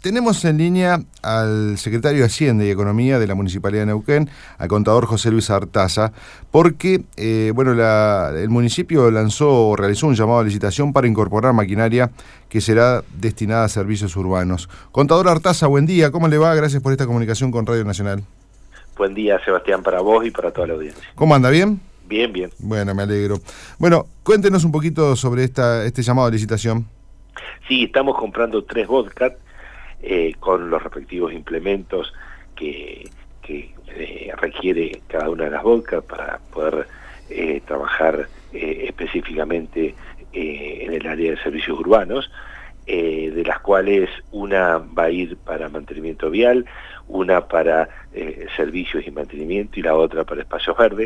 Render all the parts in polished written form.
Tenemos en línea al secretario de Hacienda y Economía de la Municipalidad de Neuquén, al contador José Luis Artaza, porque el municipio realizó un llamado a licitación para incorporar maquinaria que será destinada a servicios urbanos. Contador Artaza, buen día, ¿cómo le va? Gracias por esta comunicación con Radio Nacional. Buen día, Sebastián, para vos y para toda la audiencia. ¿Cómo anda? ¿Bien? Bien, bien. Bueno, me alegro. Bueno, cuéntenos un poquito sobre este llamado a licitación. Sí, estamos comprando 3 Bobcat con los respectivos implementos que requiere cada una de las Bobcat para poder trabajar específicamente en el área de servicios urbanos, de las cuales una va a ir para mantenimiento vial, una para servicios y mantenimiento y la otra para espacios verdes,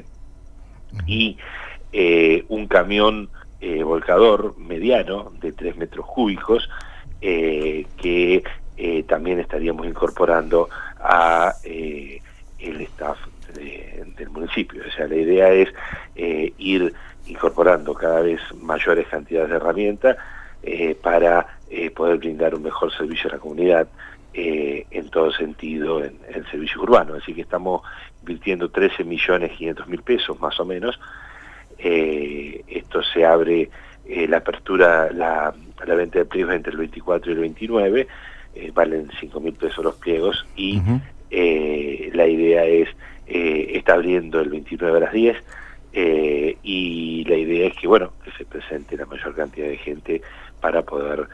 y un camión volcador mediano de 3 metros cúbicos que también estaríamos incorporando a el staff del municipio. O sea, la idea es ir incorporando cada vez mayores cantidades de herramientas para poder brindar un mejor servicio a la comunidad en todo sentido en servicios urbanos. Así que estamos invirtiendo 13.500.000 pesos más o menos. Esto se abre la apertura, la venta de pliegos entre el 24 y el 29, valen 5.000 pesos los pliegos y la idea es, está abriendo el 29 a las 10 y la idea es que, bueno, que se presente la mayor cantidad de gente para poder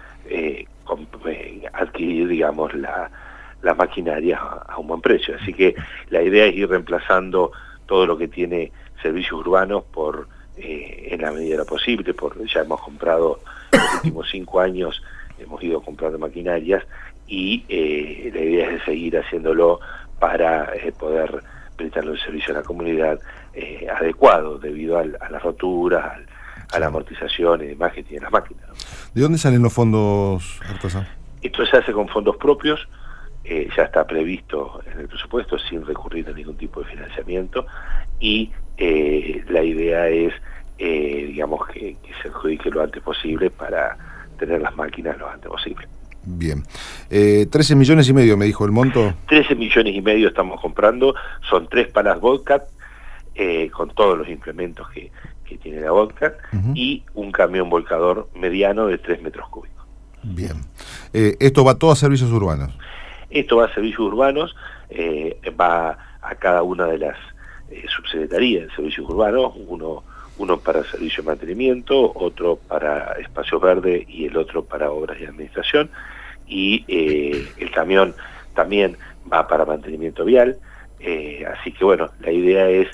adquirir, digamos, las maquinarias a un buen precio. Así que la idea es ir reemplazando todo lo que tiene servicios urbanos en la medida de lo posible, porque ya hemos comprado en los últimos 5 años, hemos ido comprando maquinarias y la idea es de seguir haciéndolo para poder brindarle un servicio a la comunidad adecuado debido a las roturas, a la amortización y demás que tienen las máquinas, ¿no? ¿De dónde salen los fondos, Artaza? Esto se hace con fondos propios, ya está previsto en el presupuesto sin recurrir a ningún tipo de financiamiento y la idea es, digamos, que se adjudique lo antes posible para tener las máquinas lo antes posible. Bien. 13,5 millones me dijo el monto. 13,5 millones estamos comprando, son 3 palas Bobcat con todos los implementos que tiene la Bobcat y un camión volcador mediano de 3 metros cúbicos. Bien. ¿Esto va todo a servicios urbanos? Esto va a servicios urbanos, va a cada una de las subsecretarías de servicios urbanos, uno para servicio de mantenimiento, otro para espacios verdes y el otro para obras y administración, y el camión también va para mantenimiento vial, así que bueno, la idea es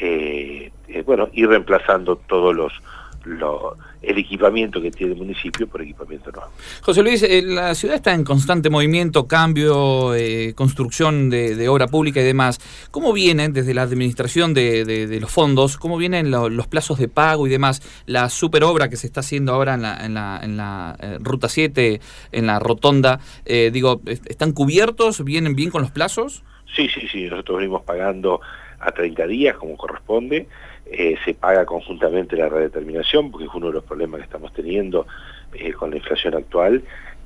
ir reemplazando todos el equipamiento que tiene el municipio por equipamiento nuevo. José Luis, la ciudad está en constante movimiento, cambio, construcción de obra pública y demás. ¿Cómo vienen desde la administración de los fondos, cómo vienen los plazos de pago y demás? La superobra que se está haciendo ahora en la Ruta 7, en la Rotonda, ¿están cubiertos? ¿Vienen bien con los plazos? Sí, nosotros venimos pagando a 30 días como corresponde. Se paga conjuntamente la redeterminación, porque es uno de los problemas que estamos teniendo con la inflación actual,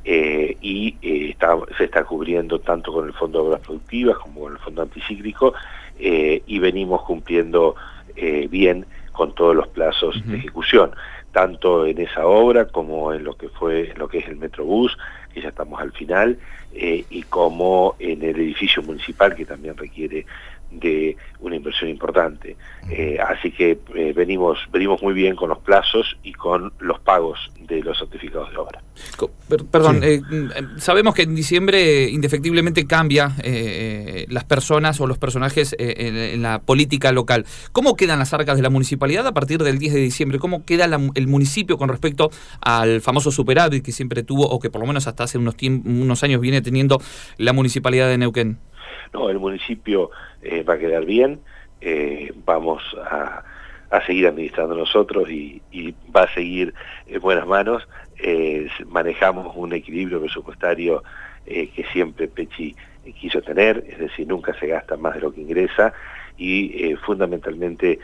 y se está cubriendo tanto con el Fondo de Obras Productivas como con el Fondo Anticíclico, y venimos cumpliendo bien con todos los plazos de ejecución, tanto en esa obra como en lo que es el Metrobús, que ya estamos al final, y como en el edificio municipal, que también requiere de una inversión importante. Así que venimos muy bien con los plazos y con los pagos de los certificados de obra. Perdón, sí. Sabemos que en diciembre indefectiblemente cambia las personas o los personajes en la política local. ¿Cómo quedan las arcas de la municipalidad a partir del 10 de diciembre? ¿Cómo queda el municipio con respecto al famoso superávit que siempre tuvo, o que por lo menos hasta hace unos años viene teniendo la municipalidad de Neuquén? No, el municipio va a quedar bien, vamos a seguir administrando nosotros y va a seguir en buenas manos. Manejamos un equilibrio presupuestario que siempre Pechi quiso tener, es decir, nunca se gasta más de lo que ingresa y fundamentalmente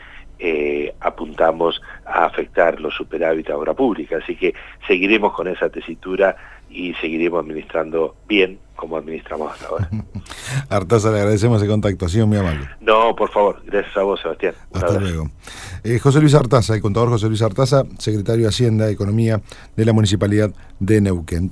apuntamos a afectar los superávit a obra pública, así que seguiremos con esa tesitura y seguiremos administrando bien como administramos hasta ahora. Artaza, le agradecemos el contacto, ha sido muy amable. No, por favor, gracias a vos, Sebastián. Hasta luego. José Luis Artaza, el contador José Luis Artaza, secretario de Hacienda y Economía de la Municipalidad de Neuquén.